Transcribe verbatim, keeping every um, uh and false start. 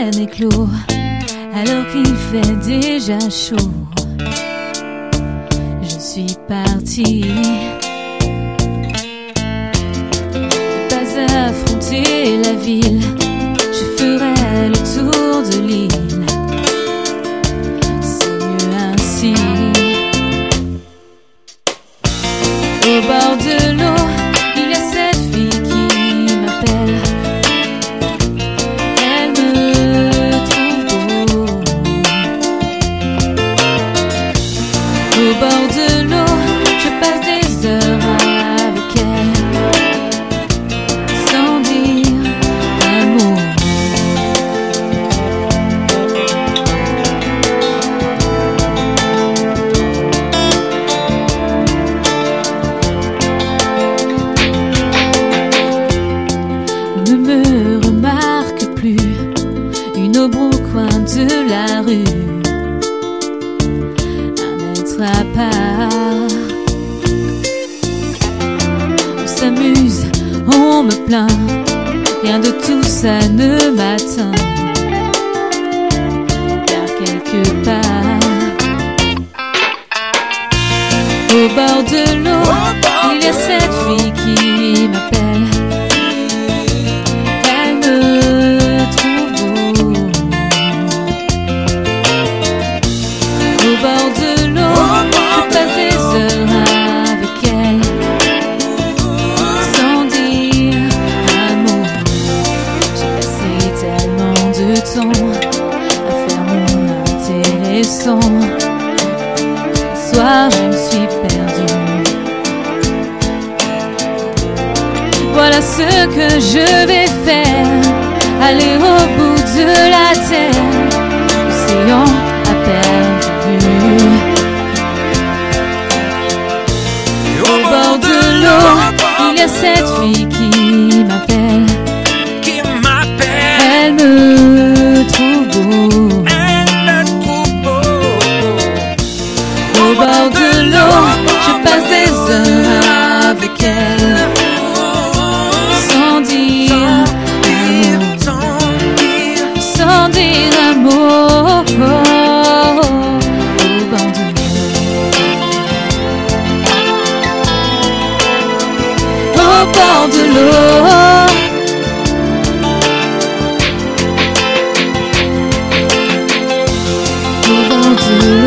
week-end est clos, alors qu'il fait déjà chaud. Je suis partie, ne pas affronter la ville. Je ferai le tour de l'île, c'est mieux ainsi. Au bord de l'eau, il y a cette fille qui m'appelle. Elle me trouve beau. Au bord de l'eau, je passe des heures avec elle, sans dire un mot. Ne me remarque plus, une aube au coin de la rue, un mètre à part. On s'amuse, on me plaint, rien de tout ça ne m'atteint, car quelque part, au bord de l'eau, il y a cette fille qui m'appelle. Au bord de l'eau, je passe des heures avec elle, sans dire un mot. J'ai passé tellement de temps à faire mon intéressant. Ce soir, je me suis perdue. Voilà ce que je vais faire, aller au bout de la terre, l'océan à perdre. Au bord de l'eau, il y a cette fille qui m'appelle. Qui m'appelle. Elle me trouve beau. Elle me trouve beau. Au bord de l'eau, je passe des heures avec elle, sans dire un mot, sans dire un mot. Au bord de l'eau, au bord de l'eau.